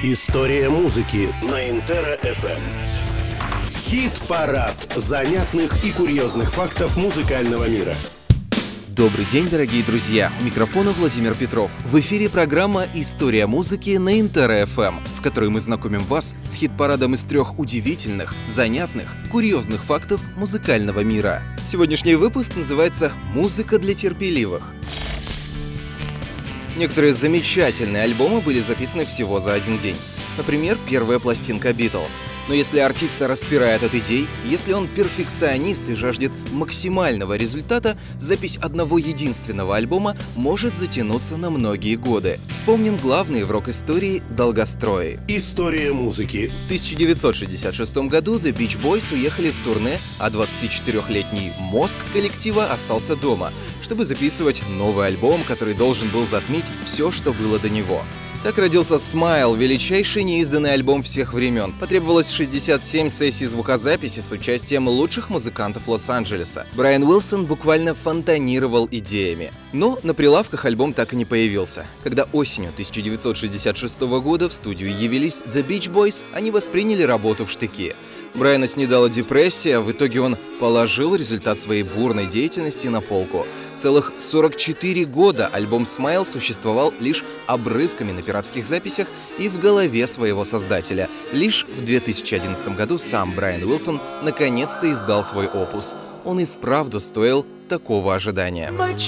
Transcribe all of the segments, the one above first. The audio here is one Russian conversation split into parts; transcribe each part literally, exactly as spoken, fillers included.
История музыки на Интера эф эм. Хит-парад занятных и курьезных фактов музыкального мира. Добрый день, дорогие друзья! У микрофона Владимир Петров. В эфире программа «История музыки» на Интера эф эм, в которой мы знакомим вас с хит-парадом из трех удивительных, занятных, курьезных фактов музыкального мира. Сегодняшний выпуск называется «Музыка для терпеливых». Некоторые замечательные альбомы были записаны всего за один день. Например, первая пластинка Beatles. Но если артиста распирает от идей, если он перфекционист и жаждет максимального результата, запись одного единственного альбома может затянуться на многие годы. Вспомним главные в рок-истории долгострои. История музыки. В тысяча девятьсот шестьдесят шестом году The Beach Boys уехали в турне, а двадцатичетырёхлетний мозг коллектива остался дома, чтобы записывать новый альбом, который должен был затмить все, что было до него. Так родился Smile, величайший неизданный альбом всех времен. Потребовалось шестьдесят семь сессий звукозаписи с участием лучших музыкантов Лос-Анджелеса. Брайан Уилсон буквально фонтанировал идеями. Но на прилавках альбом так и не появился. Когда осенью тысяча девятьсот шестьдесят шестого года в студию явились The Beach Boys, они восприняли работу в штыки. Брайана снедала депрессия, в итоге он положил результат своей бурной деятельности на полку. Целых сорок четыре года альбом Smile существовал лишь обрывками на пиратских записях и в голове своего создателя. Лишь в две тысячи одиннадцатом году сам Брайан Уилсон наконец-то издал свой опус. Он и вправду стоил такого ожидания.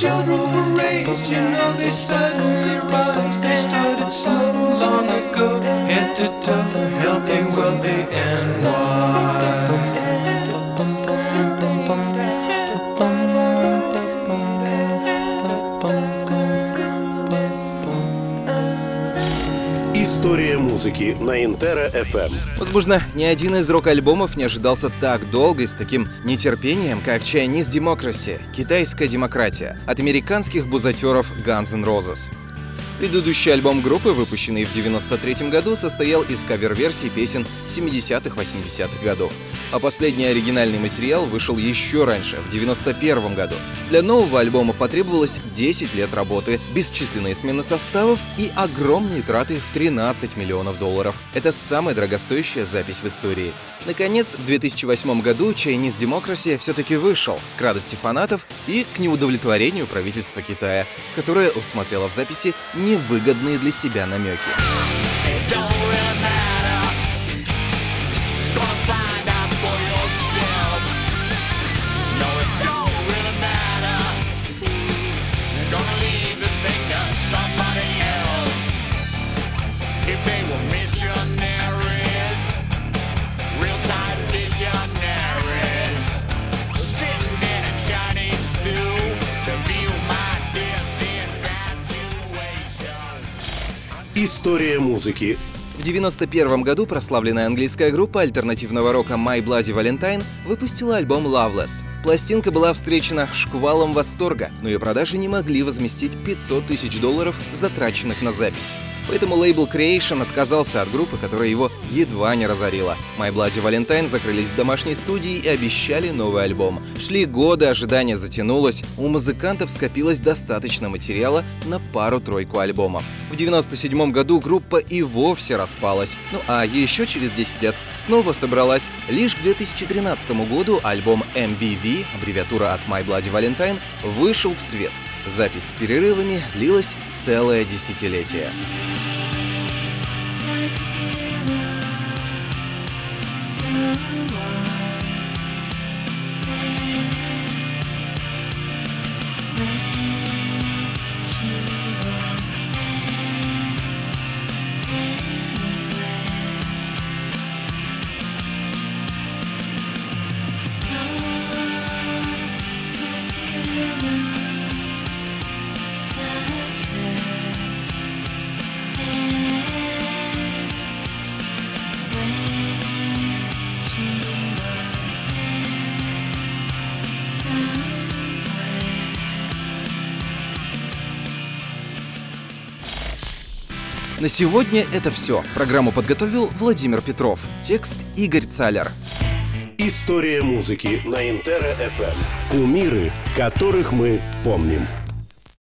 История музыки на Интера эф эм. Возможно, ни один из рок-альбомов не ожидался так долго и с таким нетерпением, как Chinese Democracy — китайская демократия от американских бузатеров Guns N' Roses. Предыдущий альбом группы, выпущенный в девяносто третьем году, состоял из кавер-версий песен семидесятых-восьмидесятых годов, а последний оригинальный материал вышел еще раньше, в девяносто первом году. Для нового альбома потребовалось десять лет работы, бесчисленные смены составов и огромные траты в тринадцать миллионов долларов. Это самая дорогостоящая запись в истории. Наконец, в две тысячи восьмом году Chinese Democracy все-таки вышел, к радости фанатов и к неудовлетворению правительства Китая, которое усмотрело в записи невыгодные для себя намеки. История музыки. В девяносто первом году прославленная английская группа альтернативного рока My Bloody Valentine выпустила альбом Loveless. Пластинка была встречена шквалом восторга, но ее продажи не могли возместить пятьсот тысяч долларов, затраченных на запись. Поэтому лейбл Creation отказался от группы, которая его едва не разорила. My Bloody Valentine закрылись в домашней студии и обещали новый альбом. Шли годы, ожидание затянулось, у музыкантов скопилось достаточно материала на пару-тройку альбомов. В девяносто седьмом году группа и вовсе распалась. Ну а еще через десять лет снова собралась. Лишь к две тысячи тринадцатому году альбом эм би ви, аббревиатура от My Bloody Valentine, вышел в свет. Запись с перерывами длилась целое десятилетие. На сегодня это все. Программу подготовил Владимир Петров. Текст Игорь Цалер. История музыки на Интера эф эм. Кумиры, которых мы помним.